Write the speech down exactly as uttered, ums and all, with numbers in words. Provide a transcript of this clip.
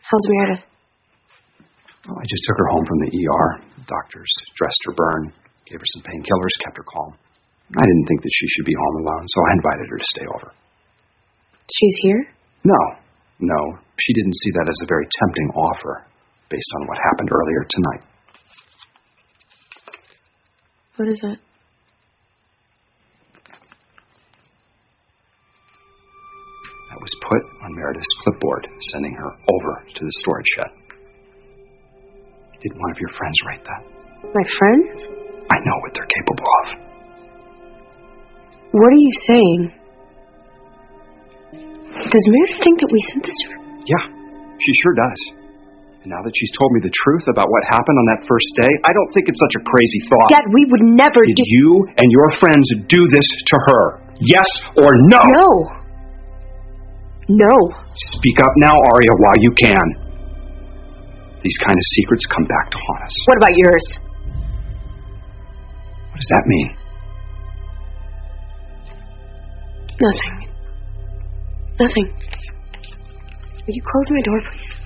How's Meredith? Well, I just took her home from the E R. The doctors dressed her burn, gave her some painkillers, kept her calm. I didn't think that she should be home alone, so I invited her to stay over. She's here? No, no. She didn't see that as a very tempting offer, based on what happened earlier tonight. What is it? That was put on Meredith's clipboard, sending her over to the storage shed. Did one of your friends write that? My friends? I know what they're capable of. What are you saying? Does Meredith think that we sent this to her? Yeah, she sure does. And now that she's told me the truth about what happened on that first day, I don't think it's such a crazy thought. Dad, we would never Did do... you and your friends do this to her? Yes or no? No. No. Speak up now, Aria, while you can. These kind of secrets come back to haunt us. What about yours? What does that mean? Nothing. Nothing. Will you close my door, please?